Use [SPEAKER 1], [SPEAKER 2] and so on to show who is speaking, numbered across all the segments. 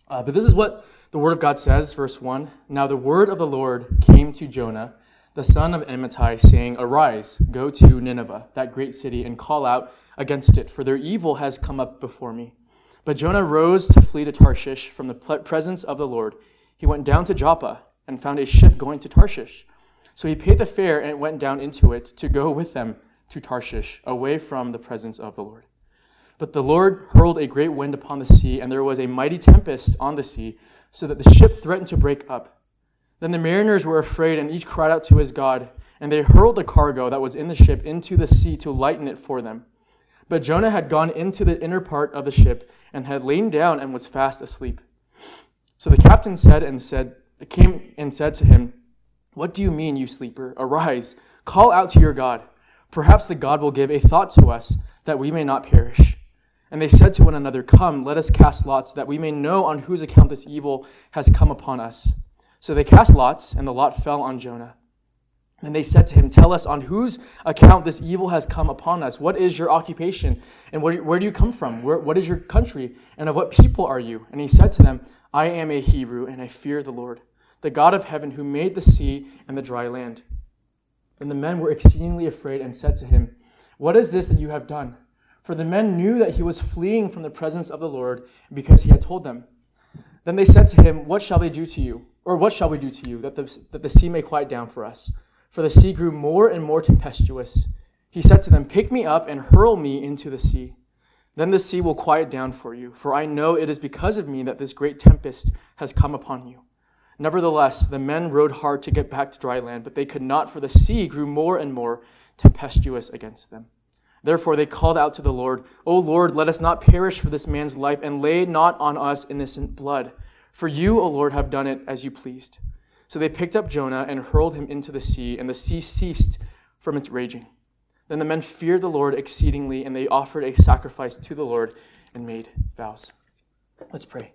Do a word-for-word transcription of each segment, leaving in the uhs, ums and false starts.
[SPEAKER 1] Uh, but this is what the word of God says, verse one. Now the word of the Lord came to Jonah, the son of Amittai, saying, Arise, go to Nineveh, that great city, and call out against it, for their evil has come up before me. But Jonah rose to flee to Tarshish from the presence of the Lord. He went down to Joppa and found a ship going to Tarshish. So he paid the fare and went down into it to go with them to Tarshish, away from the presence of the Lord. But the Lord hurled a great wind upon the sea, and there was a mighty tempest on the sea, so that the ship threatened to break up. Then the mariners were afraid, and each cried out to his God, and they hurled the cargo that was in the ship into the sea to lighten it for them. But Jonah had gone into the inner part of the ship, and had lain down and was fast asleep. So the captain said and said, came and said to him, What do you mean, you sleeper? Arise, call out to your God. Perhaps the God will give a thought to us, that we may not perish. And they said to one another, Come, let us cast lots, that we may know on whose account this evil has come upon us. So they cast lots, and the lot fell on Jonah. And they said to him, Tell us on whose account this evil has come upon us. What is your occupation? And where, where do you come from? Where, what is your country? And of what people are you? And he said to them, I am a Hebrew, and I fear the Lord, the God of heaven, who made the sea and the dry land. Then the men were exceedingly afraid and said to him, What is this that you have done? For the men knew that he was fleeing from the presence of the Lord, because he had told them. Then they said to him, What shall they do to you? Or what shall we do to you, that the, that the sea may quiet down for us? For the sea grew more and more tempestuous. He said to them, Pick me up and hurl me into the sea. Then the sea will quiet down for you, for I know it is because of me that this great tempest has come upon you. Nevertheless, the men rowed hard to get back to dry land, but they could not, for the sea grew more and more tempestuous against them. Therefore they called out to the Lord, O Lord, let us not perish for this man's life, and lay not on us innocent blood. For you, O Lord, have done it as you pleased. So they picked up Jonah and hurled him into the sea, and the sea ceased from its raging. Then the men feared the Lord exceedingly, and they offered a sacrifice to the Lord and made vows. Let's pray.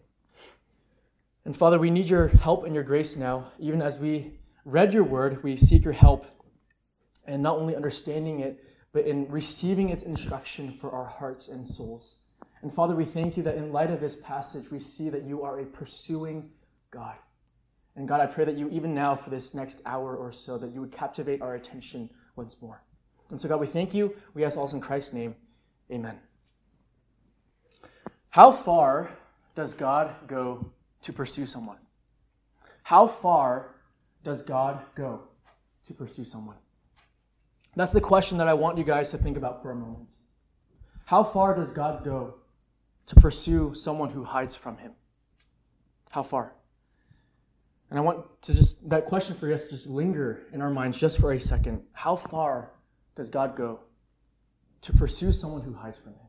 [SPEAKER 1] And Father, we need your help and your grace now. Even as we read your word, we seek your help in not only understanding it, but in receiving its instruction for our hearts and souls. And Father, we thank you that in light of this passage, we see that you are a pursuing God. And God, I pray that you, even now for this next hour or so, that you would captivate our attention once more. And so God, we thank you. We ask all in Christ's name. Amen. How far does God go to pursue someone? How far does God go to pursue someone? That's the question that I want you guys to think about for a moment. How far does God go to pursue someone who hides from him? How far? And I want to just, that question for us to just linger in our minds just for a second. How far does God go to pursue someone who hides from him?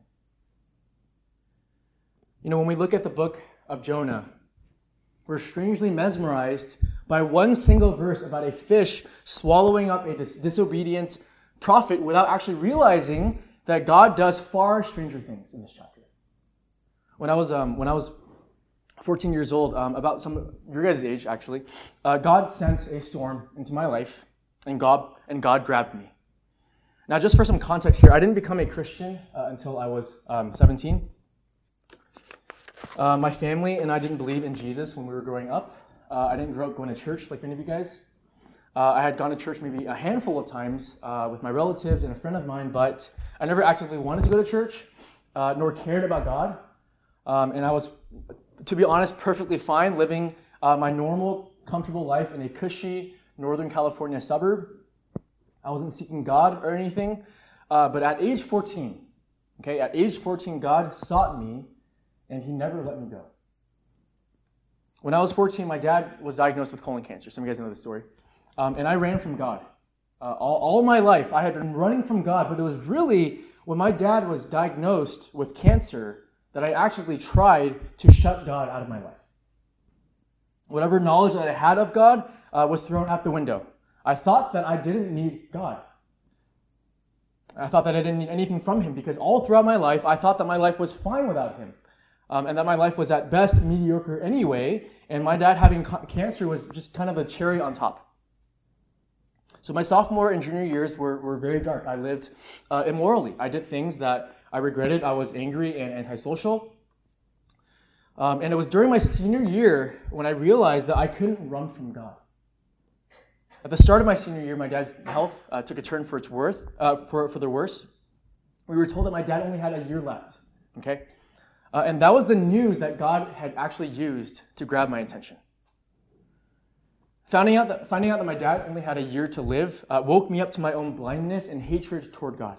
[SPEAKER 1] You know, when we look at the book of Jonah, we're strangely mesmerized by one single verse about a fish swallowing up a dis- disobedient prophet without actually realizing that God does far stranger things in this chapter. When I was um, when I was fourteen years old, um, about some of your guys' age actually, uh, God sent a storm into my life, and God and God grabbed me. Now, just for some context here, I didn't become a Christian uh, until I was um, seventeen. Uh, my family and I didn't believe in Jesus when we were growing up. Uh, I didn't grow up going to church like many of you guys. Uh, I had gone to church maybe a handful of times uh, with my relatives and a friend of mine, but I never actively wanted to go to church, uh, nor cared about God. Um, and I was, to be honest, perfectly fine living uh, my normal, comfortable life in a cushy Northern California suburb. I wasn't seeking God or anything. Uh, but at age fourteen, okay, at age fourteen, God sought me, and he never let me go. When I was fourteen, my dad was diagnosed with colon cancer. Some of you guys know this story. Um, and I ran from God. Uh, all, all my life, I had been running from God, but it was really when my dad was diagnosed with cancer that I actually tried to shut God out of my life. Whatever knowledge that I had of God uh, was thrown out the window. I thought that I didn't need God. I thought that I didn't need anything from him because all throughout my life, I thought that my life was fine without him. Um, and that my life was at best mediocre anyway, and my dad having ca- cancer was just kind of a cherry on top. So my sophomore and junior years were, were very dark. I lived uh, immorally. I did things that I regretted. I was angry and antisocial. Um, and it was during my senior year when I realized that I couldn't run from God. At the start of my senior year, my dad's health uh, took a turn for its worth, uh, for, for the worse. We were told that my dad only had a year left, okay? Uh, and that was the news that God had actually used to grab my attention. Finding out that, finding out that my dad only had a year to live uh, woke me up to my own blindness and hatred toward God.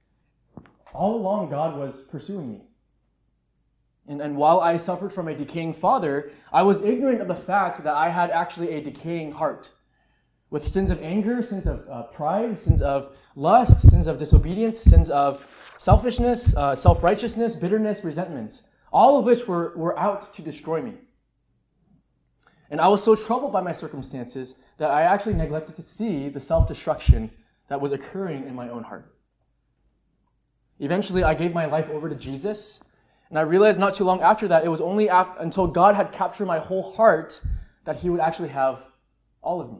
[SPEAKER 1] All along, God was pursuing me. And, and while I suffered from a decaying father, I was ignorant of the fact that I had actually a decaying heart, with sins of anger, sins of uh, pride, sins of lust, sins of disobedience, sins of selfishness, uh, self-righteousness, bitterness, resentment, all of which were, were out to destroy me. And I was so troubled by my circumstances that I actually neglected to see the self-destruction that was occurring in my own heart. Eventually, I gave my life over to Jesus, and I realized not too long after that, it was only after, until God had captured my whole heart that he would actually have all of me.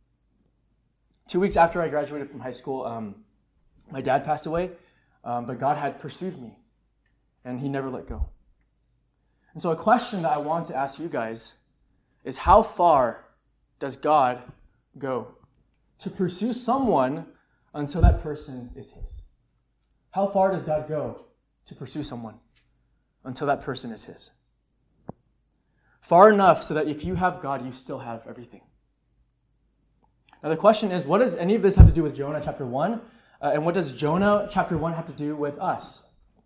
[SPEAKER 1] Two weeks after I graduated from high school, um, my dad passed away, um, but God had pursued me, and he never let go. And so a question that I want to ask you guys is, how far does God go to pursue someone until that person is his? How far does God go to pursue someone until that person is his? Far enough so that if you have God, you still have everything. Now the question is, what does any of this have to do with Jonah chapter one? Uh, and what does Jonah chapter one have to do with us?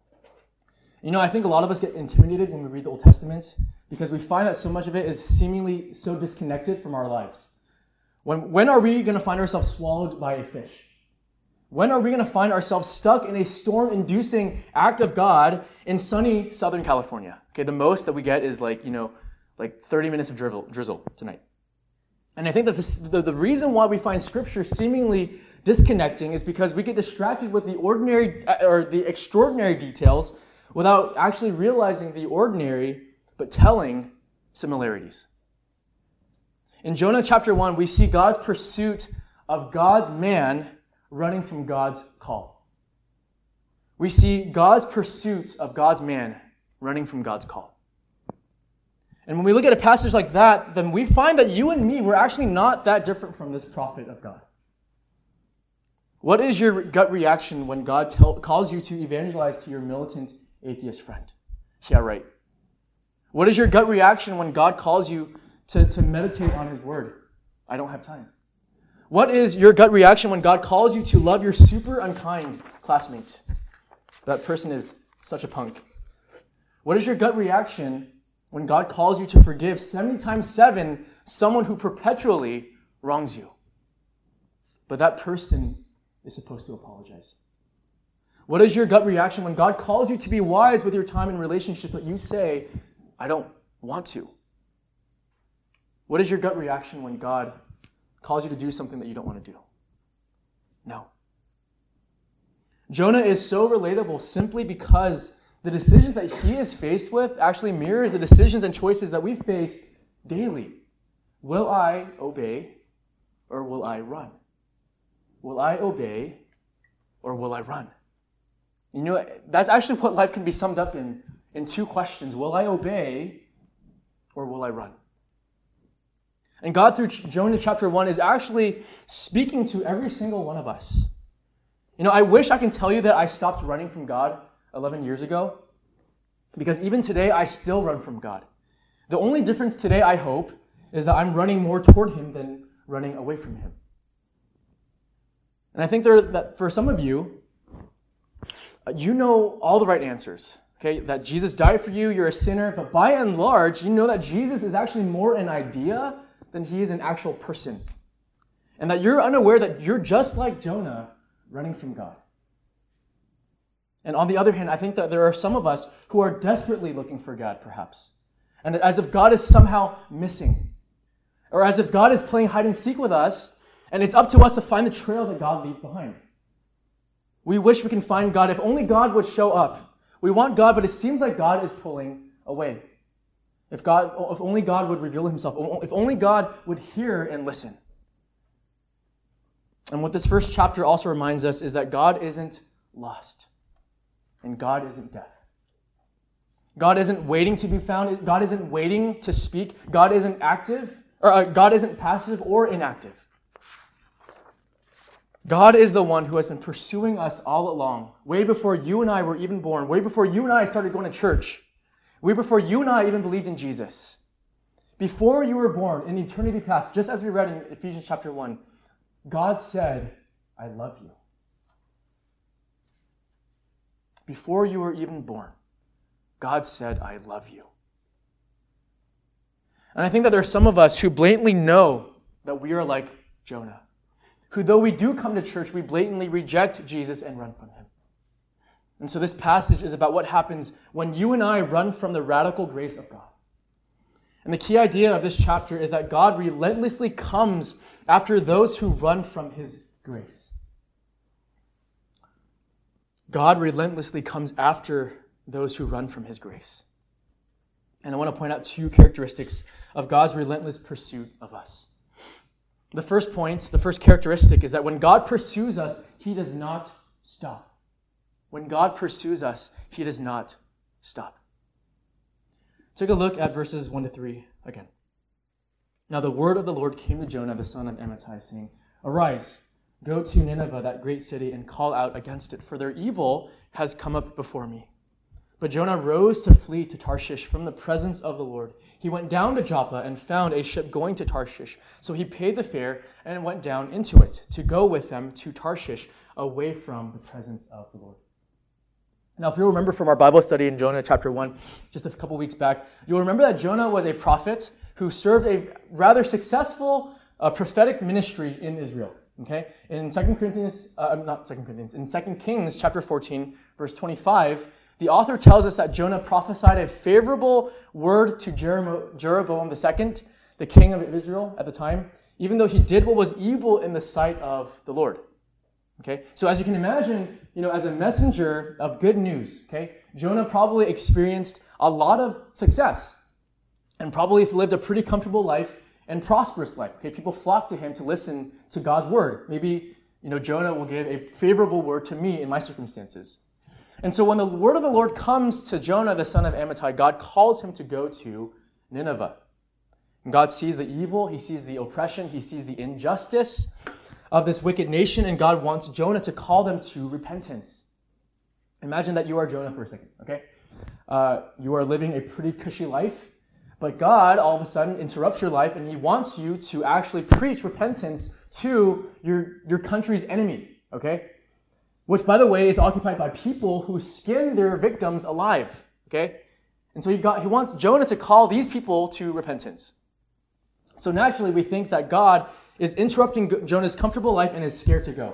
[SPEAKER 1] You know, I think a lot of us get intimidated when we read the Old Testament because we find that so much of it is seemingly so disconnected from our lives. When, when are we going to find ourselves swallowed by a fish? When are we going to find ourselves stuck in a storm-inducing act of God in sunny Southern California? Okay, the most that we get is like, you know, like thirty minutes of drizzle, drizzle tonight. And I think that this, the, the reason why we find Scripture seemingly disconnecting is because we get distracted with the ordinary or the extraordinary details without actually realizing the ordinary but telling similarities. In Jonah chapter one, we see God's pursuit of God's man running from God's call. We see God's pursuit of God's man running from God's call. And when we look at a passage like that, then we find that you and me, we're actually not that different from this prophet of God. What is your gut reaction when God tell, calls you to evangelize to your militant atheist friend? Yeah, right. What is your gut reaction when God calls you to, to meditate on his word? I don't have time. What is your gut reaction when God calls you to love your super unkind classmate? That person is such a punk. What is your gut reaction when God calls you to forgive seventy times seven someone who perpetually wrongs you? But that person is supposed to apologize. What is your gut reaction when God calls you to be wise with your time in relationship, but you say, I don't want to? What is your gut reaction when God calls you to do something that you don't want to do? No. Jonah is so relatable simply because the decisions that he is faced with actually mirrors the decisions and choices that we face daily. Will I obey or will I run? Will I obey or will I run? You know, that's actually what life can be summed up in, in two questions. Will I obey or will I run? And God, through Jonah chapter one, is actually speaking to every single one of us. You know, I wish I can tell you that I stopped running from God eleven years ago, because even today, I still run from God. The only difference today, I hope, is that I'm running more toward him than running away from him. And I think there, that for some of you, you know all the right answers. Okay, that Jesus died for you, you're a sinner, but by and large, you know that Jesus is actually more an idea than he is an actual person. And that you're unaware that you're just like Jonah running from God. And on the other hand, I think that there are some of us who are desperately looking for God, perhaps. And as if God is somehow missing. Or as if God is playing hide and seek with us, and it's up to us to find the trail that God leaves behind. We wish we can find God. If only God would show up. We want God, but it seems like God is pulling away. If God, if only God would reveal himself. If only God would hear and listen. And what this first chapter also reminds us is that God isn't lost. And God isn't deaf. God isn't waiting to be found. God isn't waiting to speak. God isn't active, or uh, God isn't passive or inactive. God is the one who has been pursuing us all along, way before you and I were even born, way before you and I started going to church, way before you and I even believed in Jesus. Before you were born, in eternity past, just as we read in Ephesians chapter one, God said, I love you. Before you were even born, God said, I love you. And I think that there are some of us who blatantly know that we are like Jonah, who though we do come to church, we blatantly reject Jesus and run from him. And so this passage is about what happens when you and I run from the radical grace of God. And the key idea of this chapter is that God relentlessly comes after those who run from his grace. God relentlessly comes after those who run from his grace. And I want to point out two characteristics of God's relentless pursuit of us. The first point, the first characteristic is that when God pursues us, he does not stop. When God pursues us, he does not stop. Take a look at verses one to three again. Now the word of the Lord came to Jonah, the son of Amittai, saying, Arise, go to Nineveh, that great city, and call out against it, for their evil has come up before me. But Jonah rose to flee to Tarshish from the presence of the Lord. He went down to Joppa and found a ship going to Tarshish. So he paid the fare and went down into it to go with them to Tarshish, away from the presence of the Lord. Now, if you remember from our Bible study in Jonah chapter one, just a couple weeks back, you'll remember that Jonah was a prophet who served a rather successful uh, prophetic ministry in Israel. Okay, in Second Corinthians, uh, not Second Corinthians, in Second Kings chapter fourteen, verse twenty-five, the author tells us that Jonah prophesied a favorable word to Jeroboam the second, the king of Israel at the time, even though he did what was evil in the sight of the Lord. Okay, so as you can imagine, you know, as a messenger of good news, okay, Jonah probably experienced a lot of success and probably lived a pretty comfortable life and prosperous life. Okay, people flocked to him to listen to God's word. Maybe, you know, Jonah will give a favorable word to me in my circumstances. And so when the word of the Lord comes to Jonah, the son of Amittai, God calls him to go to Nineveh. And God sees the evil, he sees the oppression, he sees the injustice of this wicked nation, and God wants Jonah to call them to repentance. Imagine that you are Jonah for a second, okay? Uh, you are living a pretty cushy life, but God all of a sudden interrupts your life, and he wants you to actually preach repentance to your, your country's enemy, okay? Which, by the way, is occupied by people who skin their victims alive, okay? And so he, got, he wants Jonah to call these people to repentance. So naturally, we think that God is interrupting Jonah's comfortable life and is scared to go.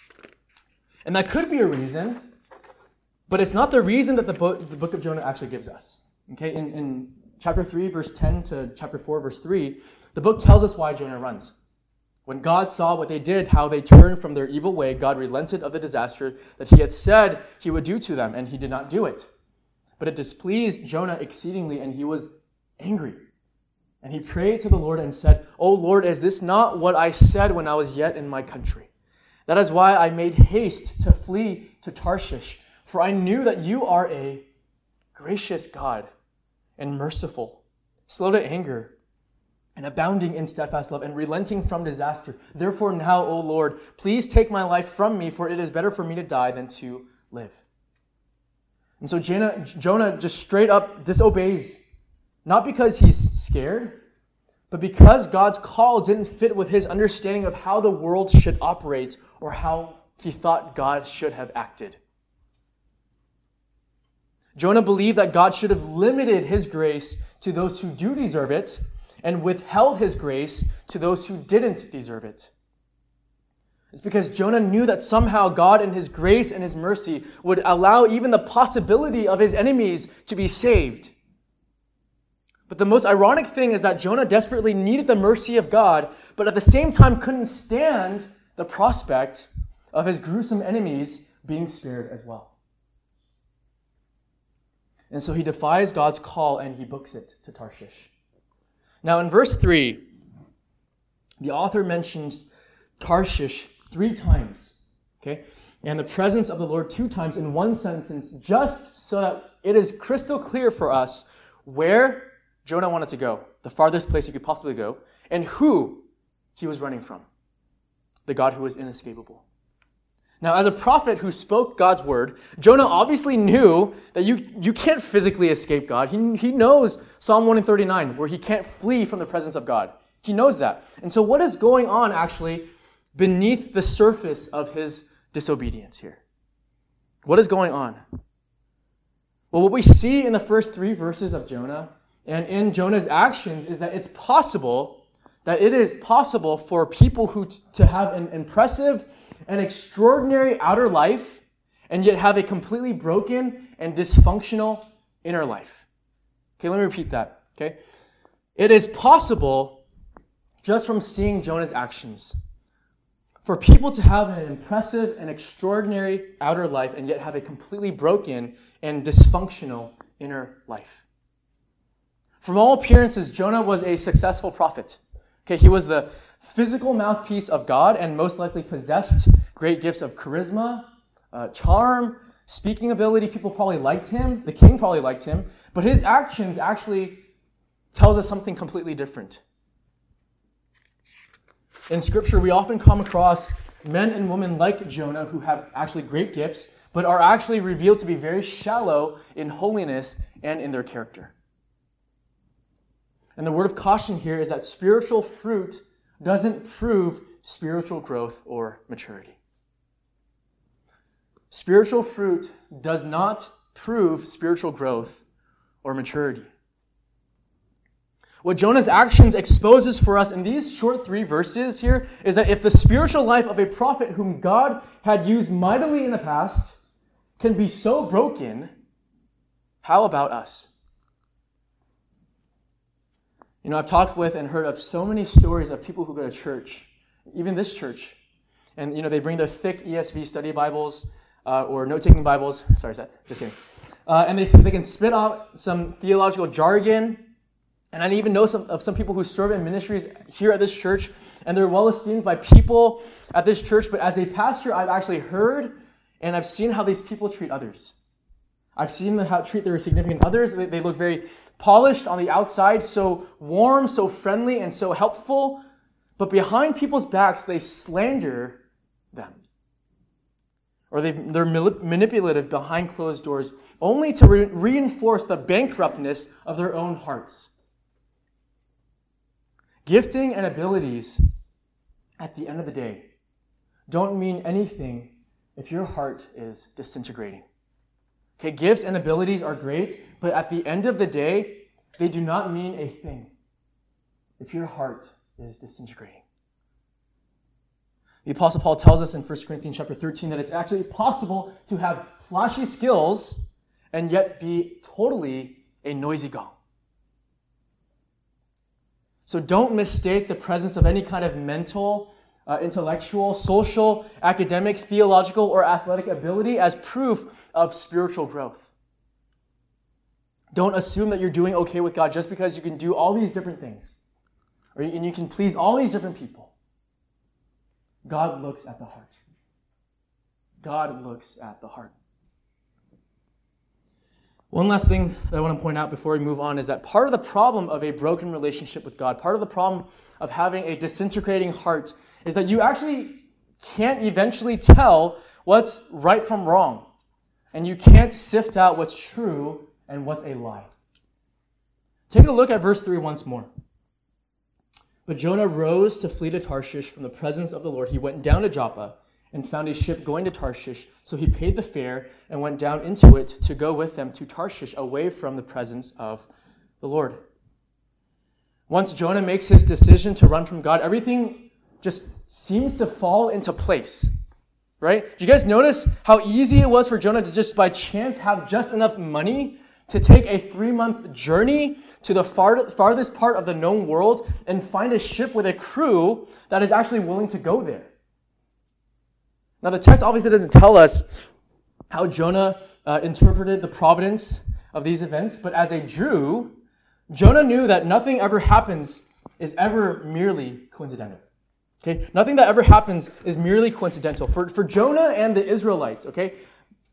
[SPEAKER 1] And that could be a reason, but it's not the reason that the book, the book of Jonah actually gives us. Okay, in, in chapter three, verse ten to chapter four, verse three, the book tells us why Jonah runs. When God saw what they did, how they turned from their evil way, God relented of the disaster that he had said he would do to them, and he did not do it. But it displeased Jonah exceedingly, and he was angry. And he prayed to the Lord and said, O Lord, is this not what I said when I was yet in my country? That is why I made haste to flee to Tarshish, for I knew that you are a gracious God and merciful, slow to anger, and abounding in steadfast love, and relenting from disaster. Therefore now, O Lord, please take my life from me, for it is better for me to die than to live. And so Jonah, Jonah just straight up disobeys. Not because he's scared, but because God's call didn't fit with his understanding of how the world should operate or how he thought God should have acted. Jonah believed that God should have limited his grace to those who do deserve it and withheld his grace to those who didn't deserve it. It's because Jonah knew that somehow God in his grace and his mercy would allow even the possibility of his enemies to be saved. But the most ironic thing is that Jonah desperately needed the mercy of God, but at the same time couldn't stand the prospect of his gruesome enemies being spared as well. And so he defies God's call and he books it to Tarshish. Now in verse three, the author mentions Tarshish three times, okay? And the presence of the Lord two times in one sentence, just so that it is crystal clear for us where Jonah wanted to go, the farthest place he could possibly go, and who he was running from, the God who was inescapable. Now, as a prophet who spoke God's word, Jonah obviously knew that you, you can't physically escape God. He, he knows Psalm one thirty-nine, where he can't flee from the presence of God. He knows that. And so what is going on actually beneath the surface of his disobedience here? What is going on? Well, what we see in the first three verses of Jonah and in Jonah's actions is that it's possible, that it is possible for people who t- to have an impressive and extraordinary outer life and yet have a completely broken and dysfunctional inner life. Okay, let me repeat that. Okay, it is possible, just from seeing Jonah's actions, for people to have an impressive and extraordinary outer life and yet have a completely broken and dysfunctional inner life. From all appearances, Jonah was a successful prophet. Okay, he was the physical mouthpiece of God and most likely possessed great gifts of charisma, uh, charm, speaking ability. People probably liked him. The king probably liked him. But his actions actually tells us something completely different. In Scripture, we often come across men and women like Jonah who have actually great gifts, but are actually revealed to be very shallow in holiness and in their character. And the word of caution here is that spiritual fruit doesn't prove spiritual growth or maturity. Spiritual fruit does not prove spiritual growth or maturity. What Jonah's actions exposes for us in these short three verses here is that if the spiritual life of a prophet whom God had used mightily in the past can be so broken, how about us? You know, I've talked with and heard of so many stories of people who go to church, even this church, and, you know, they bring their thick E S V study Bibles uh, or note-taking Bibles. Sorry, Seth, just kidding. Uh, and they, they can spit out some theological jargon. And I even know some of some people who serve in ministries here at this church, and they're well esteemed by people at this church. But as a pastor, I've actually heard and I've seen how these people treat others. I've seen them how treat their significant others. They, they look very polished on the outside, so warm, so friendly, and so helpful. But behind people's backs, they slander them. Or they, they're manipulative behind closed doors, only to re- reinforce the bankruptness of their own hearts. Gifting and abilities, at the end of the day, don't mean anything if your heart is disintegrating. Okay, gifts and abilities are great, but at the end of the day, they do not mean a thing if your heart is disintegrating. The Apostle Paul tells us in First Corinthians chapter thirteen that it's actually possible to have flashy skills and yet be totally a noisy gong. So don't mistake the presence of any kind of mental, uh, intellectual, social, academic, theological, or athletic ability as proof of spiritual growth. Don't assume that you're doing okay with God just because you can do all these different things, or you, and you can please all these different people. God looks at the heart. God looks at the heart. One last thing that I want to point out before we move on is that part of the problem of a broken relationship with God, part of the problem of having a disintegrating heart, is that you actually can't eventually tell what's right from wrong. And you can't sift out what's true and what's a lie. Take a look at verse three once more. But Jonah rose to flee to Tarshish from the presence of the Lord. He went down to Joppa and found a ship going to Tarshish. So he paid the fare and went down into it to go with them to Tarshish, away from the presence of the Lord. Once Jonah makes his decision to run from God, everything just seems to fall into place, right? Did you guys notice how easy it was for Jonah to just by chance have just enough money to take a three-month journey to the far, farthest part of the known world and find a ship with a crew that is actually willing to go there? Now, the text obviously doesn't tell us how Jonah uh, interpreted the providence of these events, but as a Jew, Jonah knew that nothing ever happens is ever merely coincidental. Okay, nothing that ever happens is merely coincidental. For, for Jonah and the Israelites, okay,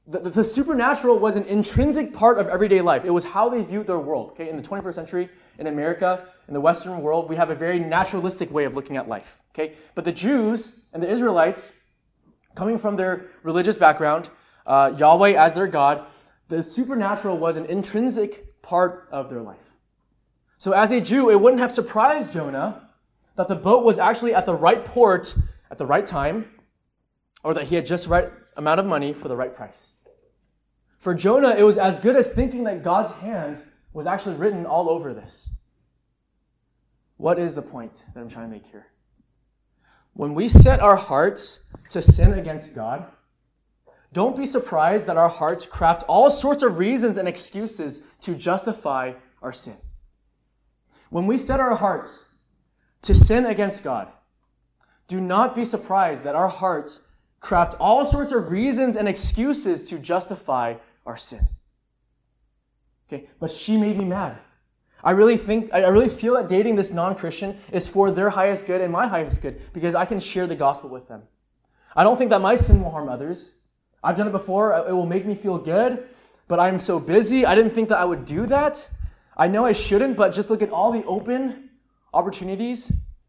[SPEAKER 1] The, the, the supernatural was an intrinsic part of everyday life. It was how they viewed their world. Okay, in the twenty-first century, in America, in the Western world, we have a very naturalistic way of looking at life. Okay, but the Jews and the Israelites, coming from their religious background, uh, Yahweh as their God, the supernatural was an intrinsic part of their life. So as a Jew, it wouldn't have surprised Jonah that the boat was actually at the right port at the right time, or that he had just the right amount of money for the right price. For Jonah, it was as good as thinking that God's hand was actually written all over this. What is the point that I'm trying to make here? When we set our hearts to sin against God, don't be surprised that our hearts craft all sorts of reasons and excuses to justify our sin. When we set our hearts to sin against God, do not be surprised that our hearts craft all sorts of reasons and excuses to justify our sin. Okay, but she made me mad. I really think, I really feel that dating this non-Christian is for their highest good and my highest good because I can share the gospel with them. I don't think that my sin will harm others. I've done it before. It will make me feel good, but I'm so busy. I didn't think that I would do that. I know I shouldn't, but just look at all the open opportunities.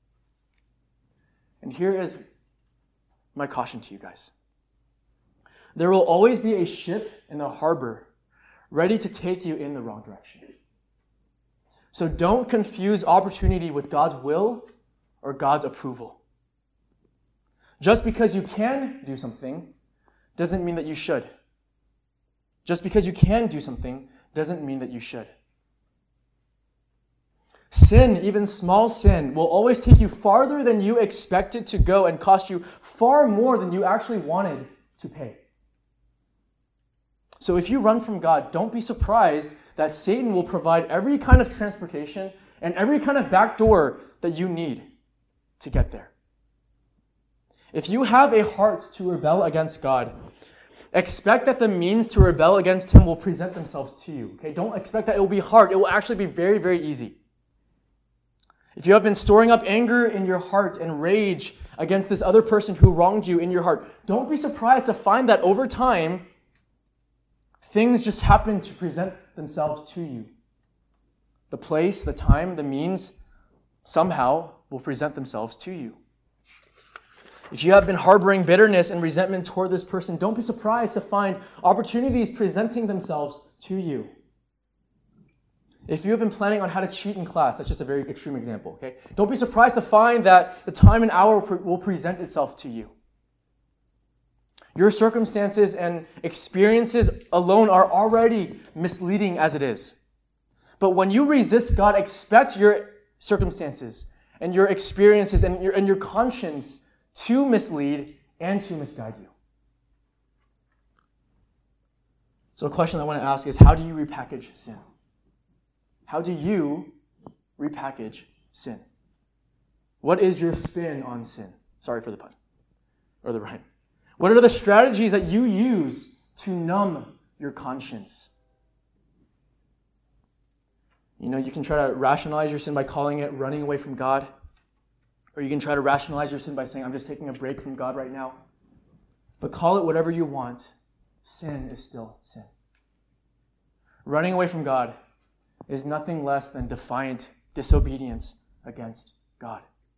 [SPEAKER 1] And here is my caution to you guys. There will always be a ship in the harbor ready to take you in the wrong direction. So don't confuse opportunity with God's will or God's approval. Just because you can do something doesn't mean that you should. Just because you can do something doesn't mean that you should. Sin, even small sin, will always take you farther than you expected to go and cost you far more than you actually wanted to pay. So if you run from God, don't be surprised that Satan will provide every kind of transportation and every kind of back door that you need to get there. If you have a heart to rebel against God, expect that the means to rebel against Him will present themselves to you. Okay? Don't expect that it will be hard. It will actually be very, very easy. If you have been storing up anger in your heart and rage against this other person who wronged you in your heart, don't be surprised to find that over time, things just happen to present themselves to you. The place, the time, the means, somehow will present themselves to you. If you have been harboring bitterness and resentment toward this person, don't be surprised to find opportunities presenting themselves to you. If you have been planning on how to cheat in class, that's just a very extreme example, okay? Don't be surprised to find that the time and hour will present itself to you. Your circumstances and experiences alone are already misleading as it is. But when you resist God, expect your circumstances and your experiences and your, and your conscience to mislead and to misguide you. So a question I want to ask is, how do you repackage sin? How do you repackage sin? What is your spin on sin? Sorry for the pun, or the rhyme. What are the strategies that you use to numb your conscience? You know, you can try to rationalize your sin by calling it running away from God. Or you can try to rationalize your sin by saying, I'm just taking a break from God right now. But call it whatever you want. Sin is still sin. Running away from God is nothing less than defiant disobedience against God.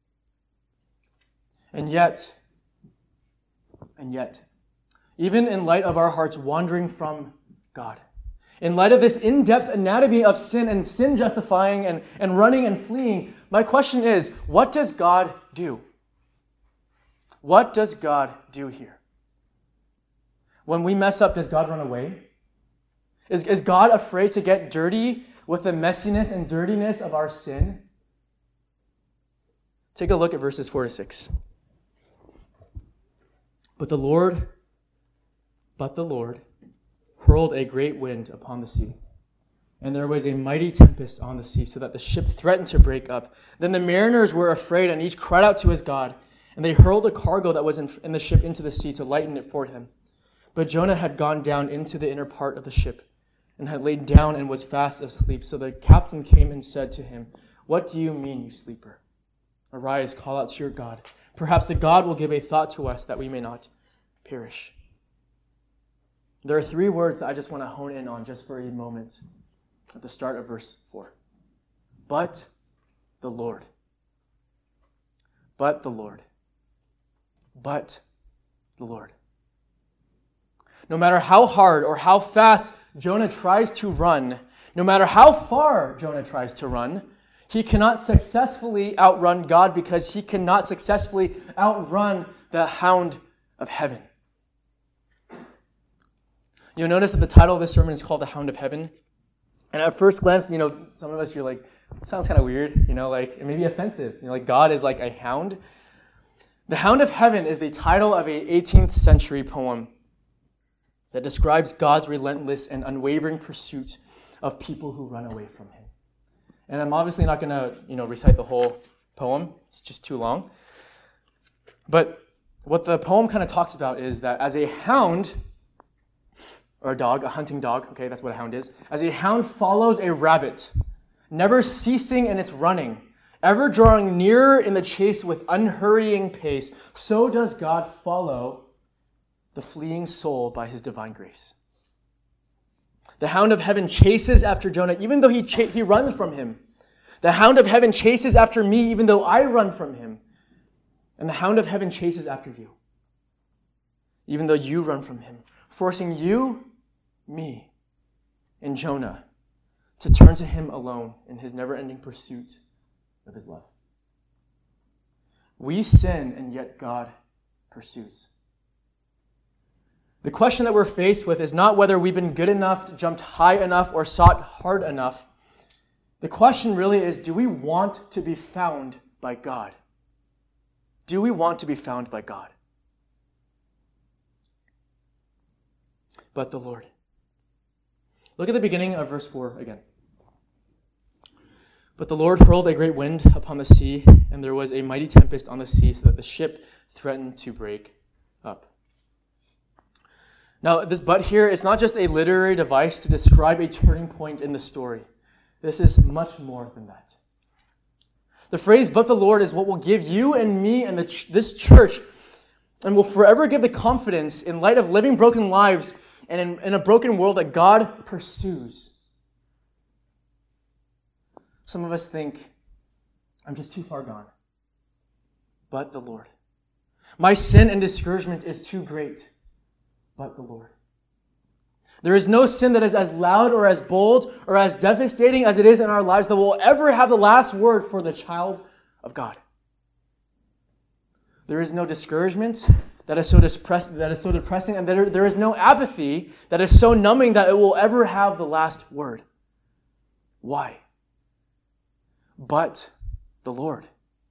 [SPEAKER 1] And yet, and yet, even in light of our hearts wandering from God, in light of this in-depth anatomy of sin and sin justifying and, and running and fleeing, my question is, what does God do? What does God do here? When we mess up, does God run away? Is, is God afraid to get dirty with the messiness and dirtiness of our sin? Take a look at verses four to six. But the Lord, but the Lord hurled a great wind upon the sea, and there was a mighty tempest on the sea, so that the ship threatened to break up. Then the mariners were afraid, and each cried out to his God, and they hurled the cargo that was in, in the ship into the sea to lighten it for him. But Jonah had gone down into the inner part of the ship, and had laid down and was fast asleep. So the captain came and said to him, What do you mean, you sleeper? Arise, call out to your God. Perhaps the God will give a thought to us that we may not perish. There are three words that I just want to hone in on just for a moment at the start of verse four. But the Lord. But the Lord. But the Lord. No matter how hard or how fast Jonah tries to run, no matter how far Jonah tries to run, he cannot successfully outrun God because he cannot successfully outrun the hound of heaven. You'll notice that the title of this sermon is called The Hound of Heaven. And at first glance, you know, some of us, you're like, sounds kind of weird, you know, like, it may be offensive. You know, like God is like a hound. The Hound of Heaven is the title of a eighteenth century poem that describes God's relentless and unwavering pursuit of people who run away from him. And I'm obviously not going to, you know, recite the whole poem. It's just too long. But what the poem kind of talks about is that as a hound, or a dog, a hunting dog, okay, that's what a hound is, as a hound follows a rabbit, never ceasing in its running, ever drawing nearer in the chase with unhurrying pace, so does God follow the fleeing soul by his divine grace. The Hound of Heaven chases after Jonah, even though he ch- he runs from him. The Hound of Heaven chases after me, even though I run from him. And the Hound of Heaven chases after you, even though you run from him, forcing you, me, and Jonah to turn to him alone in his never-ending pursuit of his love. We sin, and yet God pursues. The question that we're faced with is not whether we've been good enough, jumped high enough, or sought hard enough. The question really is, do we want to be found by God? Do we want to be found by God? But the Lord. Look at the beginning of verse four again. But the Lord hurled a great wind upon the sea, and there was a mighty tempest on the sea, so that the ship threatened to break up. Now, this but here is not just a literary device to describe a turning point in the story. This is much more than that. The phrase, but the Lord, is what will give you and me and the ch- this church, and will forever give the confidence in light of living broken lives and in, in a broken world that God pursues. Some of us think, I'm just too far gone. But the Lord. My sin and discouragement is too great. But the Lord. There is no sin that is as loud or as bold or as devastating as it is in our lives that will ever have the last word for the child of God. There is no discouragement that is so depress- that is so depressing, and there, there is no apathy that is so numbing that it will ever have the last word. Why? But the Lord.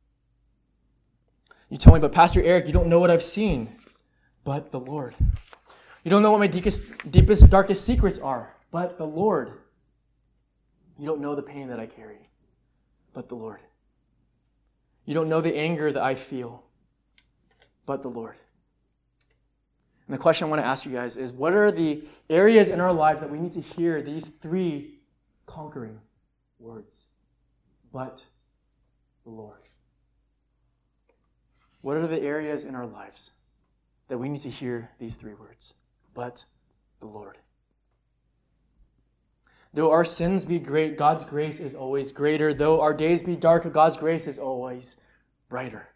[SPEAKER 1] You tell me, but Pastor Eric, you don't know what I've seen. But the Lord. You don't know what my deepest, deepest, darkest secrets are, but the Lord. You don't know the pain that I carry, but the Lord. You don't know the anger that I feel, but the Lord. And the question I want to ask you guys is, what are the areas in our lives that we need to hear these three conquering words? But the Lord. What are the areas in our lives that we need to hear these three words? But the Lord. Though our sins be great, God's grace is always greater. Though our days be dark, God's grace is always brighter.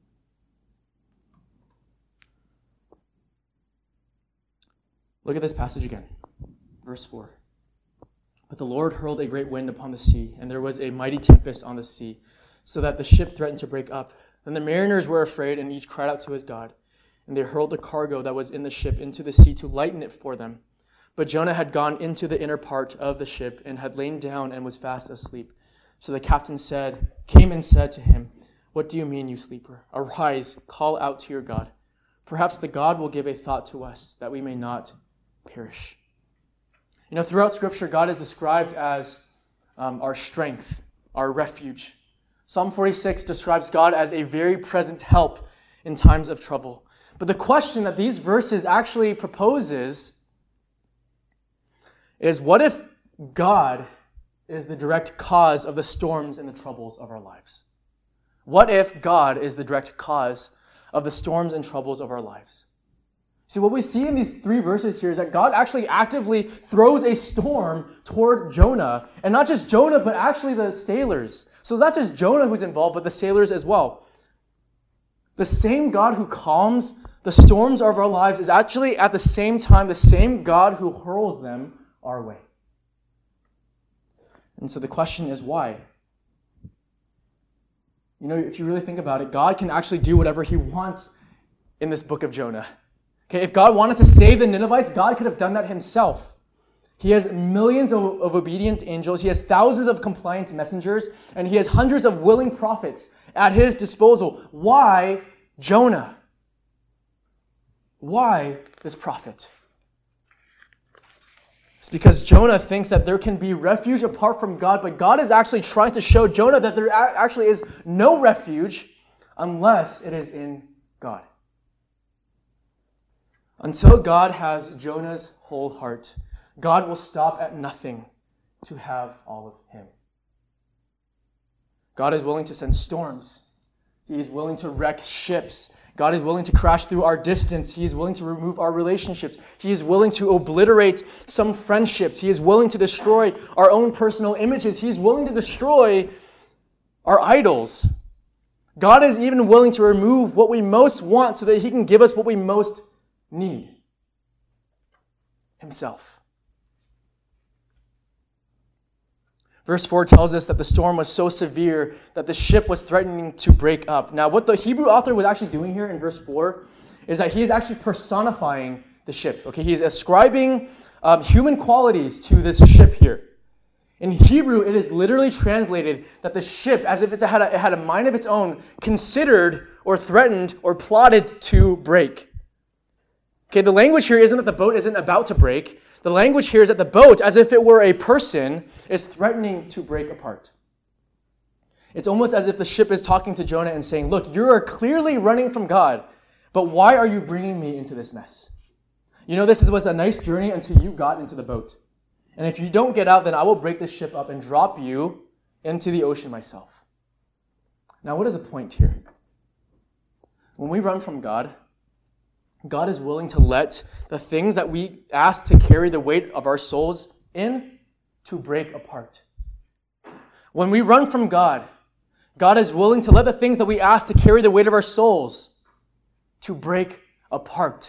[SPEAKER 1] Look at this passage again. Verse four. But the Lord hurled a great wind upon the sea, and there was a mighty tempest on the sea, so that the ship threatened to break up. Then the mariners were afraid, and each cried out to his God. And they hurled the cargo that was in the ship into the sea to lighten it for them. But Jonah had gone into the inner part of the ship and had lain down and was fast asleep. So the captain said, came and said to him, "What do you mean, you sleeper? Arise, call out to your God. Perhaps the God will give a thought to us, that we may not perish." You know, throughout Scripture, God is described as um, our strength, our refuge. Psalm forty-six describes God as a very present help in times of trouble. But the question that these verses actually proposes is, what if God is the direct cause of the storms and the troubles of our lives? What if God is the direct cause of the storms and troubles of our lives? See, what we see in these three verses here is that God actually actively throws a storm toward Jonah. And not just Jonah, but actually the sailors. So it's not just Jonah who's involved, but the sailors as well. The same God who calms the storms of our lives is actually at the same time the same God who hurls them our way. And so the question is why? You know, if you really think about it, God can actually do whatever he wants in this book of Jonah. Okay, if God wanted to save the Ninevites, God could have done that himself. He has millions of, of obedient angels. He has thousands of compliant messengers. And he has hundreds of willing prophets at his disposal. Why Jonah? Why this prophet? It's because Jonah thinks that there can be refuge apart from God, but God is actually trying to show Jonah that there actually is no refuge unless it is in God. Until God has Jonah's whole heart, God will stop at nothing to have all of him. God is willing to send storms. He is willing to wreck ships. God is willing to crash through our distance. He is willing to remove our relationships. He is willing to obliterate some friendships. He is willing to destroy our own personal images. He is willing to destroy our idols. God is even willing to remove what we most want so that he can give us what we most need. Himself. Verse four tells us that the storm was so severe that the ship was threatening to break up. Now, what the Hebrew author was actually doing here in verse four is that he is actually personifying the ship. Okay, he is ascribing um, human qualities to this ship here. In Hebrew, it is literally translated that the ship, as if it had a, it had a mind of its own, considered or threatened or plotted to break. Okay, the language here isn't that the boat isn't about to break. The language here is that the boat, as if it were a person, is threatening to break apart. It's almost as if the ship is talking to Jonah and saying, look, you are clearly running from God, but why are you bringing me into this mess? You know, this was a nice journey until you got into the boat. And if you don't get out, then I will break the ship up and drop you into the ocean myself. Now, what is the point here? When we run from God, God is willing to let the things that we ask to carry the weight of our souls in to break apart. When we run from God, God is willing to let the things that we ask to carry the weight of our souls to break apart.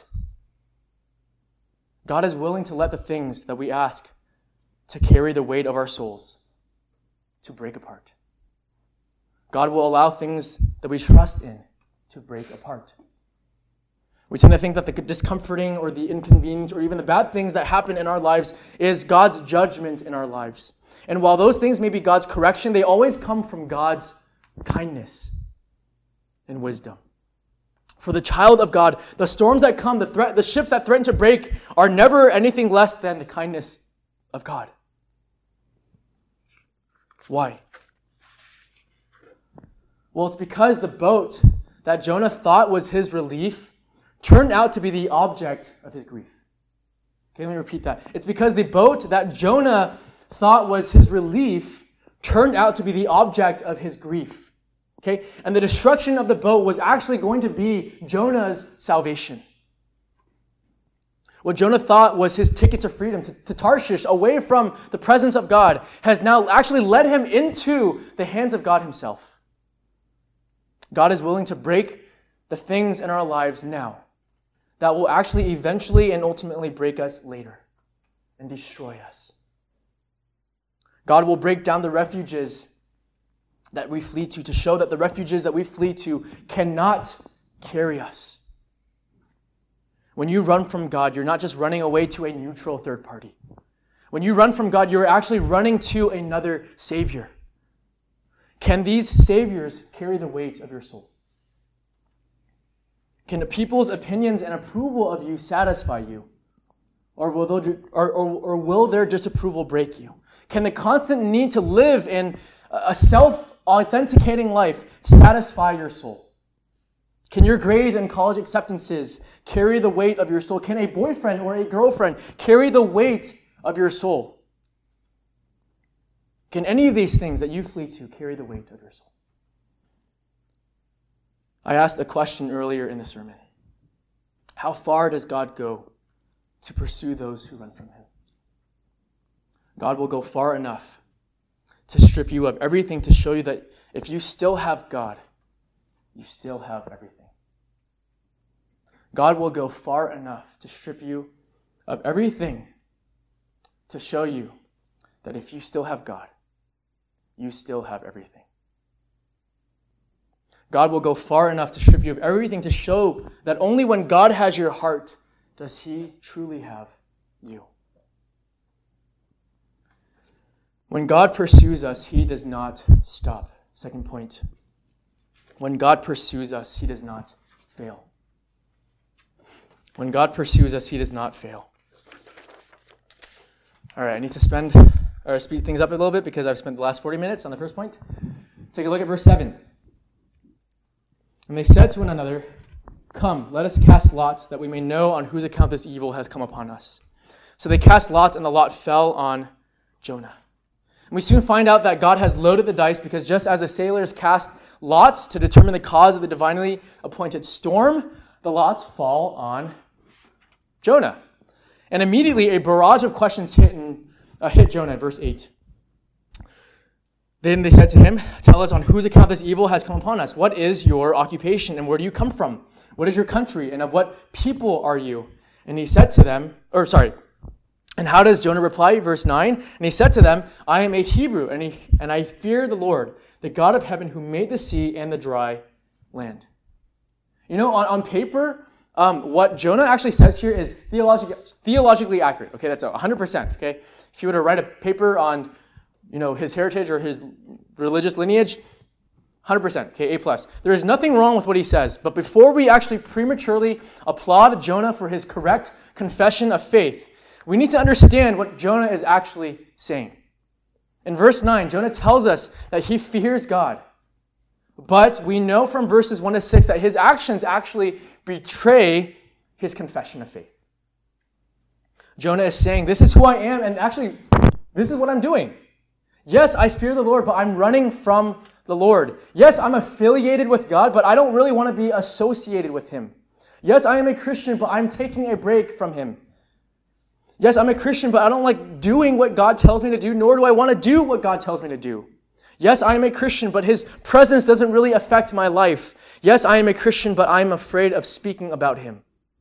[SPEAKER 1] God is willing to let the things that we ask to carry the weight of our souls to break apart. God will allow things that we trust in to break apart. We tend to think that the discomforting or the inconvenient or even the bad things that happen in our lives is God's judgment in our lives. And while those things may be God's correction, they always come from God's kindness and wisdom. For the child of God, the storms that come, the threat, the ships that threaten to break are never anything less than the kindness of God. Why? Well, it's because the boat that Jonah thought was his relief turned out to be the object of his grief. Okay, let me repeat that. It's because the boat that Jonah thought was his relief turned out to be the object of his grief. Okay? And the destruction of the boat was actually going to be Jonah's salvation. What Jonah thought was his ticket to freedom, to, to Tarshish, away from the presence of God, has now actually led him into the hands of God himself. God is willing to break the things in our lives now that will actually eventually and ultimately break us later and destroy us. God will break down the refuges that we flee to to show that the refuges that we flee to cannot carry us. When you run from God, you're not just running away to a neutral third party. When you run from God, you're actually running to another Savior. Can these Saviors carry the weight of your soul? Can the people's opinions and approval of you satisfy you? Or will, or, or, or will their disapproval break you? Can the constant need to live in a self-authenticating life satisfy your soul? Can your grades and college acceptances carry the weight of your soul? Can a boyfriend or a girlfriend carry the weight of your soul? Can any of these things that you flee to carry the weight of your soul? I asked a question earlier in the sermon. How far does God go to pursue those who run from him? God will go far enough to strip you of everything, to show you that if you still have God, you still have everything. God will go far enough to strip you of everything, to show you that if you still have God, you still have everything. God will go far enough to strip you of everything, to show that only when God has your heart does he truly have you. When God pursues us, he does not stop. Second point. When God pursues us, he does not fail. When God pursues us, he does not fail. All right, I need to spend or speed things up a little bit because I've spent the last forty minutes on the first point. Take a look at verse seven. And they said to one another, "Come, let us cast lots that we may know on whose account this evil has come upon us." So they cast lots, and the lot fell on Jonah. And we soon find out that God has loaded the dice, because just as the sailors cast lots to determine the cause of the divinely appointed storm, the lots fall on Jonah. And immediately a barrage of questions hit, and, uh, hit Jonah, verse eight. Then they said to him, "Tell us on whose account this evil has come upon us. What is your occupation, and where do you come from? What is your country, and of what people are you?" And he said to them, or sorry, and how does Jonah reply? Verse nine, and he said to them, "I am a Hebrew, and, he, and I fear the Lord, the God of heaven, who made the sea and the dry land." You know, on, on paper, um, what Jonah actually says here is theologic, theologically accurate. Okay, that's one hundred percent. Okay, if you were to write a paper on, you know, his heritage or his religious lineage, one hundred percent, okay, A plus. There is nothing wrong with what he says, but before we actually prematurely applaud Jonah for his correct confession of faith, we need to understand what Jonah is actually saying. In verse nine, Jonah tells us that he fears God, but we know from verses one to six that his actions actually betray his confession of faith. Jonah is saying, this is who I am, and actually, this is what I'm doing. Yes, I fear the Lord, but I'm running from the Lord. Yes, I'm affiliated with God, but I don't really want to be associated with him. Yes, I am a Christian, but I'm taking a break from him. Yes, I'm a Christian, but I don't like doing what God tells me to do, nor do I want to do what God tells me to do. Yes, I am a Christian, but his presence doesn't really affect my life. Yes, I am a Christian, but I'm afraid of speaking about him.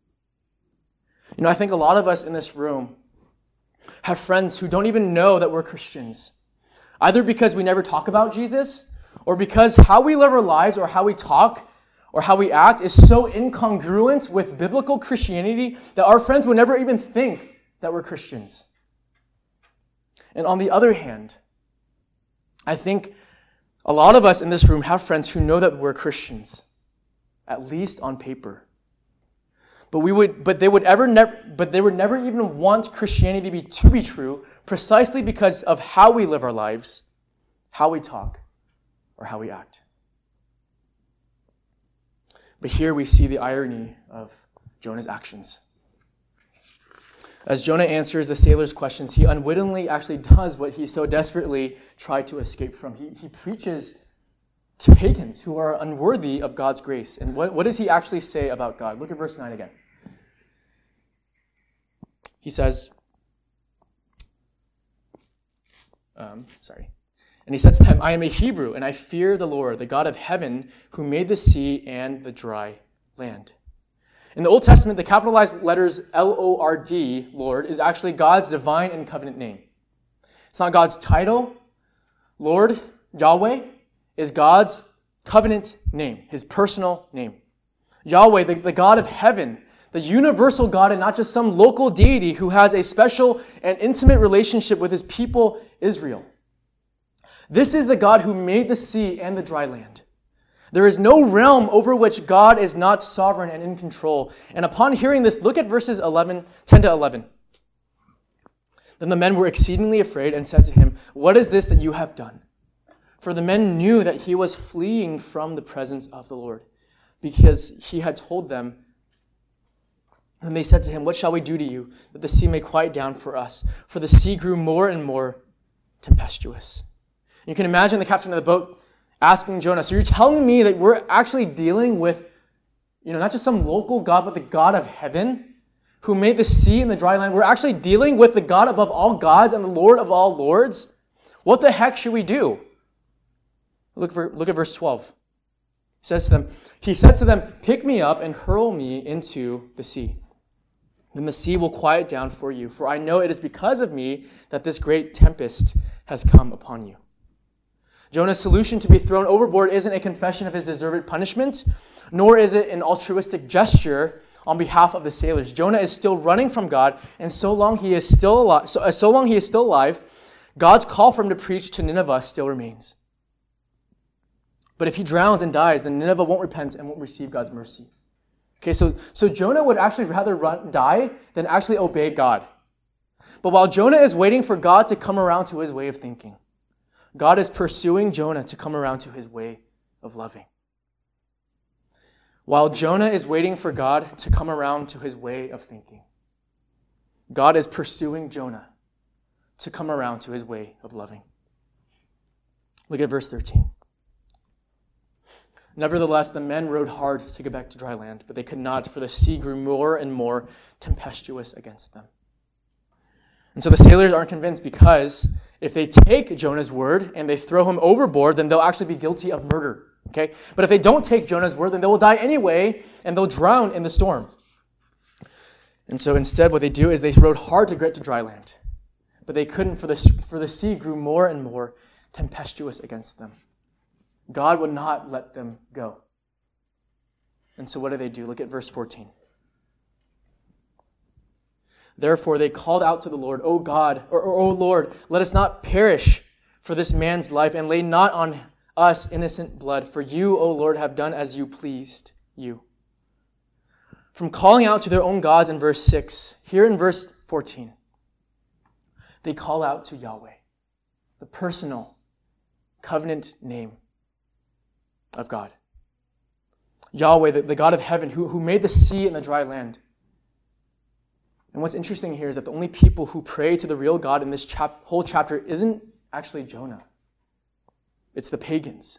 [SPEAKER 1] You know, I think a lot of us in this room have friends who don't even know that we're Christians, either because we never talk about Jesus, or because how we live our lives or how we talk or how we act is so incongruent with biblical Christianity that our friends would never even think that we're Christians. And on the other hand, I think a lot of us in this room have friends who know that we're Christians, at least on paper. But we would, but they would ever never, but they would never even want Christianity to be, to be true, precisely because of how we live our lives, how we talk, or how we act. But here we see the irony of Jonah's actions. As Jonah answers the sailors' questions, he unwittingly actually does what he so desperately tried to escape from. He, he preaches to pagans who are unworthy of God's grace. And what, what does he actually say about God? Look at verse nine again. He says, um, sorry. And he said to them, "I am a Hebrew, and I fear the Lord, the God of heaven, who made the sea and the dry land." In the Old Testament, the capitalized letters L O R D, Lord, is actually God's divine and covenant name. It's not God's title. Lord, Yahweh, is God's covenant name, his personal name. Yahweh, the, the God of heaven, the universal God, and not just some local deity who has a special and intimate relationship with his people, Israel. This is the God who made the sea and the dry land. There is no realm over which God is not sovereign and in control. And upon hearing this, look at verses eleven, ten to eleven. Then the men were exceedingly afraid and said to him, "What is this that you have done?" For the men knew that he was fleeing from the presence of the Lord, because he had told them. And they said to him, "What shall we do to you, that the sea may quiet down for us?" For the sea grew more and more tempestuous. You can imagine the captain of the boat asking Jonah, "So you're telling me that we're actually dealing with, You know, not just some local God, but the God of heaven who made the sea and the dry land. We're actually dealing with the God above all gods and the Lord of all lords. What the heck should we do? Look, for, look at verse twelve. He says to them, He said to them, pick me up and hurl me into the sea. Then the sea will quiet down for you, for I know it is because of me that this great tempest has come upon you. Jonah's solution to be thrown overboard isn't a confession of his deserved punishment, nor is it an altruistic gesture on behalf of the sailors. Jonah is still running from God, and so long he is still alive, so, so long he is still alive, God's call for him to preach to Nineveh still remains. But if he drowns and dies, then Nineveh won't repent and won't receive God's mercy. Okay, so, so Jonah would actually rather run, die than actually obey God. But while Jonah is waiting for God to come around to his way of thinking, God is pursuing Jonah to come around to his way of loving. While Jonah is waiting for God to come around to his way of thinking, God is pursuing Jonah to come around to his way of loving. Look at verse thirteen. Nevertheless, the men rowed hard to get back to dry land, but they could not, for the sea grew more and more tempestuous against them. And so the sailors aren't convinced because if they take Jonah's word and they throw him overboard, then they'll actually be guilty of murder. Okay? But if they don't take Jonah's word, then they will die anyway, and they'll drown in the storm. And so instead, what they do is they rowed hard to get to dry land. But they couldn't, for the, for the sea grew more and more tempestuous against them. God would not let them go. And so what do they do? Look at verse fourteen. Therefore they called out to the Lord, O God, or, or O Lord, let us not perish for this man's life, and lay not on us innocent blood. For you, O Lord, have done as you pleased you. From calling out to their own gods in verse six, here in verse fourteen, they call out to Yahweh, the personal covenant name of God. Yahweh, the, the God of heaven, who, who made the sea and the dry land. And what's interesting here is that the only people who pray to the real God in this chap- whole chapter isn't actually Jonah. It's the pagans.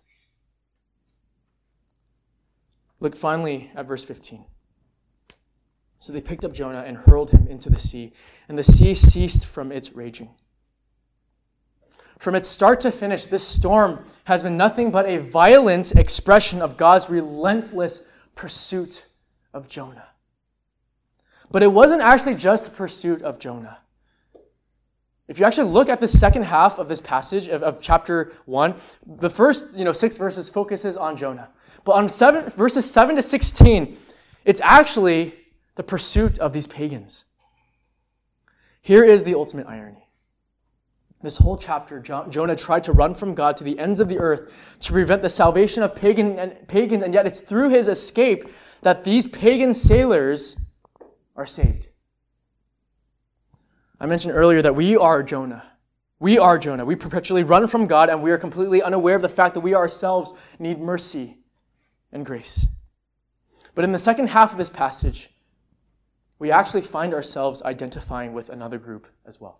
[SPEAKER 1] Look finally at verse fifteen. So they picked up Jonah and hurled him into the sea, and the sea ceased from its raging. From its start to finish, this storm has been nothing but a violent expression of God's relentless pursuit of Jonah. But it wasn't actually just the pursuit of Jonah. If you actually look at the second half of this passage of, of chapter one, the first you know six verses focuses on Jonah. But on seven, verses seven to sixteen, it's actually the pursuit of these pagans. Here is the ultimate irony. This whole chapter, Jonah tried to run from God to the ends of the earth to prevent the salvation of pagan and pagans, and yet it's through his escape that these pagan sailors are saved. I mentioned earlier that we are Jonah. We are Jonah. We perpetually run from God, and we are completely unaware of the fact that we ourselves need mercy and grace. But in the second half of this passage, we actually find ourselves identifying with another group as well.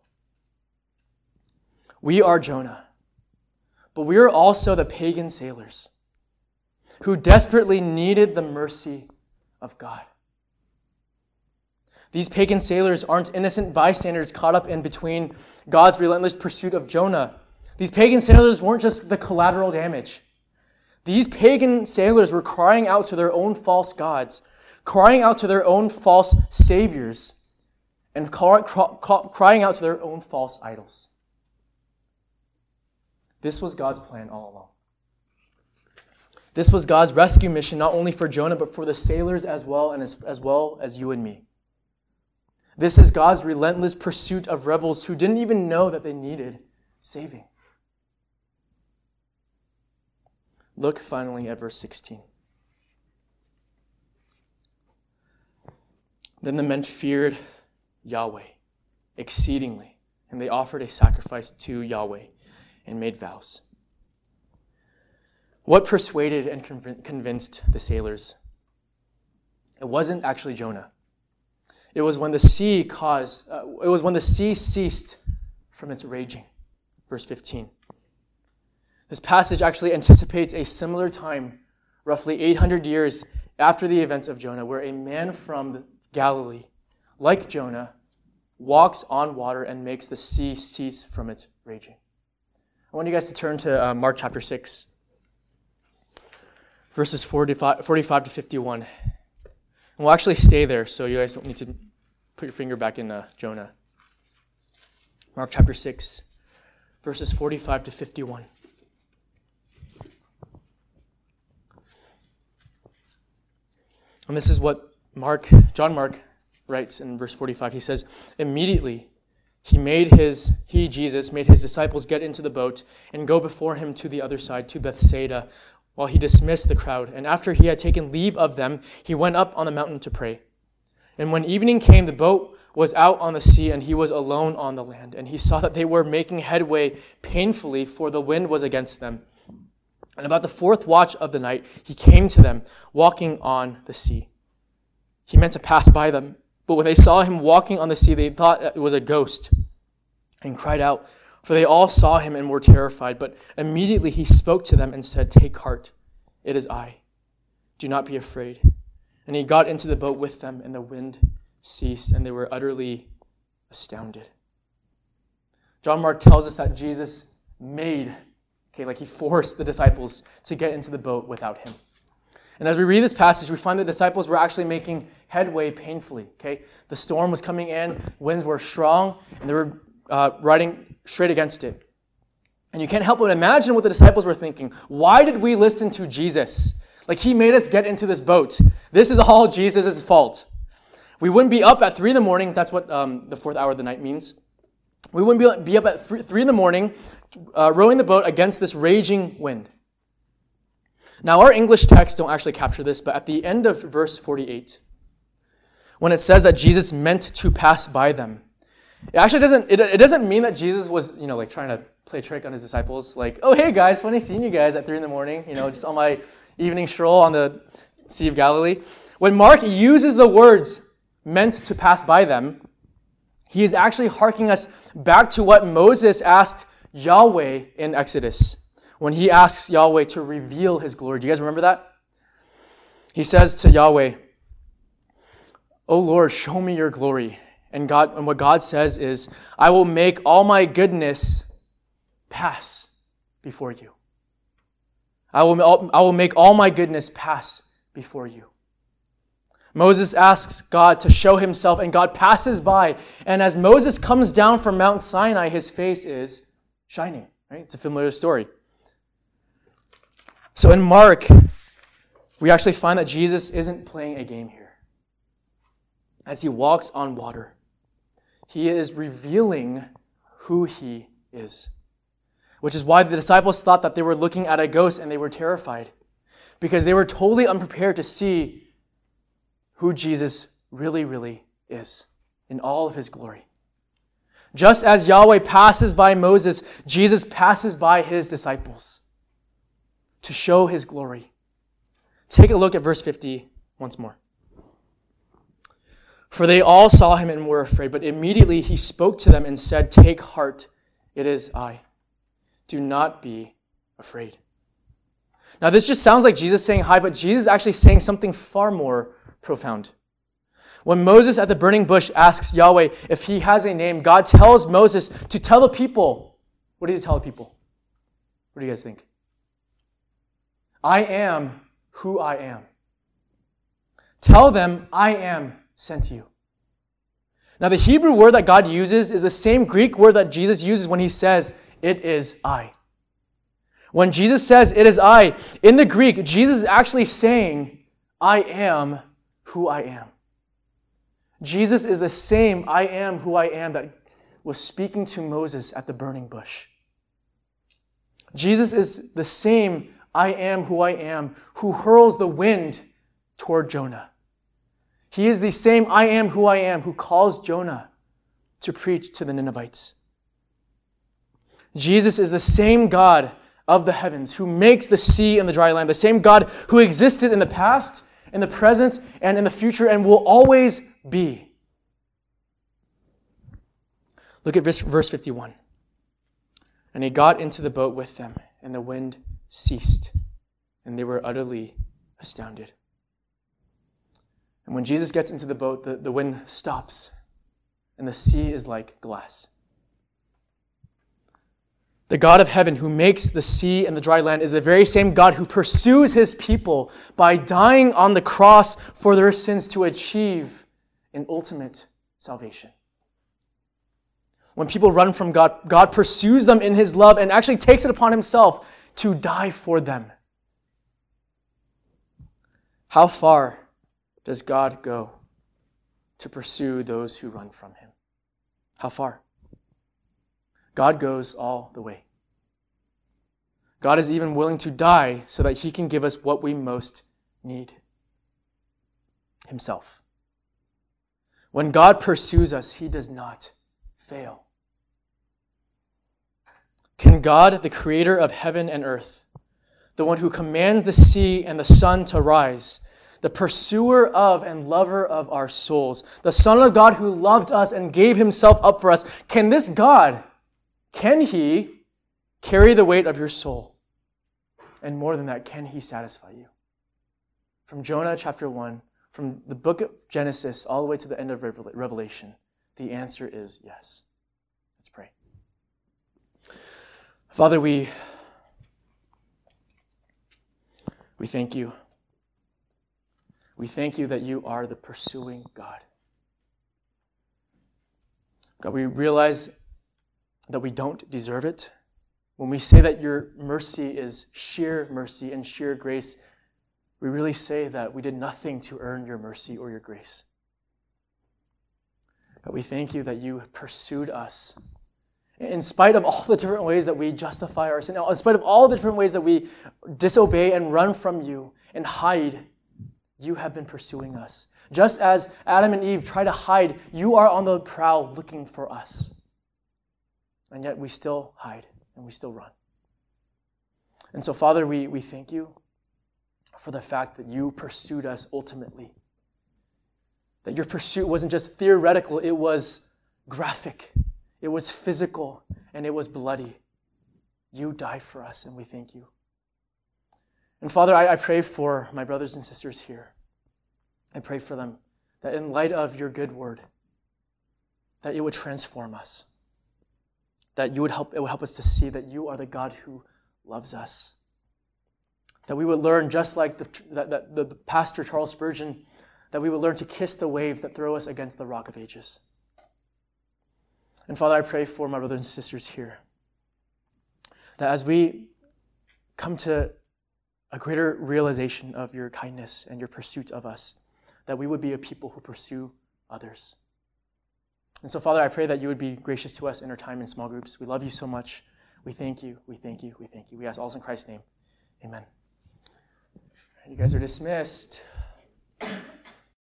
[SPEAKER 1] We are Jonah, but we are also the pagan sailors who desperately needed the mercy of God. These pagan sailors aren't innocent bystanders caught up in between God's relentless pursuit of Jonah. These pagan sailors weren't just the collateral damage. These pagan sailors were crying out to their own false gods, crying out to their own false saviors, and cry, cry, crying out to their own false idols. This was God's plan all along. This was God's rescue mission, not only for Jonah, but for the sailors as well, and as, as well as you and me. This is God's relentless pursuit of rebels who didn't even know that they needed saving. Look finally at verse sixteen. Then the men feared Yahweh exceedingly, and they offered a sacrifice to Yahweh and made vows. What persuaded and conv- convinced the sailors? It wasn't actually Jonah. It was when the sea caused, uh, it was when the sea ceased from its raging. Verse fifteen. This passage actually anticipates a similar time, roughly eight hundred years after the events of Jonah, where a man from Galilee, like Jonah, walks on water and makes the sea cease from its raging. I want you guys to turn to uh, Mark chapter six, verses forty-five, forty-five to fifty-one. And we'll actually stay there, so you guys don't need to put your finger back in uh, Jonah. Mark chapter six, verses forty-five to fifty-one. And this is what Mark, John Mark writes in verse forty-five. He says, immediately he made his, he, Jesus, made his disciples get into the boat and go before him to the other side, to Bethsaida, while he dismissed the crowd. And after he had taken leave of them, he went up on the mountain to pray. And when evening came, the boat was out on the sea, and he was alone on the land. And he saw that they were making headway painfully, for the wind was against them. And about the fourth watch of the night, he came to them, walking on the sea. He meant to pass by them, but when they saw him walking on the sea, they thought it was a ghost, and cried out, for they all saw him and were terrified. But immediately he spoke to them and said, take heart, it is I. Do not be afraid. And he got into the boat with them, and the wind ceased, and they were utterly astounded. John Mark tells us that Jesus made, okay, like he forced the disciples to get into the boat without him. And as we read this passage, we find the disciples were actually making headway painfully, okay? The storm was coming in, winds were strong, and they were uh, riding straight against it. And you can't help but imagine what the disciples were thinking. Why did we listen to Jesus? Like, he made us get into this boat. This is all Jesus' fault. We wouldn't be up at three in the morning. That's what um, the fourth hour of the night means. We wouldn't be, be up at three in the morning uh, rowing the boat against this raging wind. Now, our English texts don't actually capture this, but at the end of verse forty-eight, when it says that Jesus meant to pass by them, it actually doesn't, it, it doesn't mean that Jesus was, you know, like trying to play a trick on his disciples. Like, oh, hey guys, funny seeing you guys at three in the morning, you know, just on my evening stroll on the Sea of Galilee. When Mark uses the words meant to pass by them, he is actually harking us back to what Moses asked Yahweh in Exodus, when he asks Yahweh to reveal his glory. Do you guys remember that? He says to Yahweh, "O Lord, show me your glory." And God, and what God says is, "I will make all my goodness pass before you." I will, I will make all my goodness pass before you. Moses asks God to show himself, and God passes by. And as Moses comes down from Mount Sinai, his face is shining. Right? It's a familiar story. So in Mark, we actually find that Jesus isn't playing a game here. As he walks on water, he is revealing who he is. Which is why the disciples thought that they were looking at a ghost and they were terrified. Because they were totally unprepared to see who Jesus really, really is in all of his glory. Just as Yahweh passes by Moses, Jesus passes by his disciples to show his glory. Take a look at verse fifty once more. For they all saw him and were afraid, but immediately he spoke to them and said, "Take heart, it is I. Do not be afraid." Now this just sounds like Jesus saying hi, but Jesus is actually saying something far more profound. When Moses at the burning bush asks Yahweh if he has a name, God tells Moses to tell the people. What does he tell the people? What do you guys think? I am who I am. Tell them I am sent you. Now the Hebrew word that God uses is the same Greek word that Jesus uses when he says, "It is I." When Jesus says, "It is I," in the Greek, Jesus is actually saying, "I am who I am." Jesus is the same "I am who I am" that was speaking to Moses at the burning bush. Jesus is the same "I am who I am" who hurls the wind toward Jonah. He is the same "I am who I am" who calls Jonah to preach to the Ninevites. Jesus is the same God of the heavens who makes the sea and the dry land, the same God who existed in the past, in the present, and in the future, and will always be. Look at verse fifty-one. And he got into the boat with them, and the wind ceased, and they were utterly astounded. And when Jesus gets into the boat, the, the wind stops, and the sea is like glass. The God of heaven who makes the sea and the dry land is the very same God who pursues his people by dying on the cross for their sins to achieve an ultimate salvation. When people run from God, God pursues them in his love and actually takes it upon himself to die for them. How far does God go to pursue those who run from him? How far? God goes all the way. God is even willing to die so that he can give us what we most need: himself. When God pursues us, he does not fail. Can God, the creator of heaven and earth, the one who commands the sea and the sun to rise, the pursuer of and lover of our souls, the Son of God who loved us and gave himself up for us, can this God, can he carry the weight of your soul? And more than that, can he satisfy you? From Jonah chapter one, from the book of Genesis all the way to the end of Revelation, the answer is yes. Let's pray. Father, we, we thank you. We thank you that you are the pursuing God. God, we realize that we don't deserve it. When we say that your mercy is sheer mercy and sheer grace, we really say that we did nothing to earn your mercy or your grace. God, we thank you that you pursued us. In spite of all the different ways that we justify our sin, in spite of all the different ways that we disobey and run from you and hide, you have been pursuing us. Just as Adam and Eve try to hide, you are on the prowl looking for us. And yet we still hide and we still run. And so, Father, we, we thank you for the fact that you pursued us ultimately. That your pursuit wasn't just theoretical, it was graphic, it was physical, and it was bloody. You died for us, and we thank you. And Father, I, I pray for my brothers and sisters here. I pray for them that in light of your good word, that it would transform us. That you would help, it would help us to see that you are the God who loves us. That we would learn, just like the, the, the, the pastor Charles Spurgeon, that we would learn to kiss the waves that throw us against the rock of ages. And Father, I pray for my brothers and sisters here, that as we come to a greater realization of your kindness and your pursuit of us, that we would be a people who pursue others. And so, Father, I pray that you would be gracious to us in our time in small groups. We love you so much. We thank you, we thank you, we thank you. We ask all this in Christ's name. Amen. You guys are dismissed.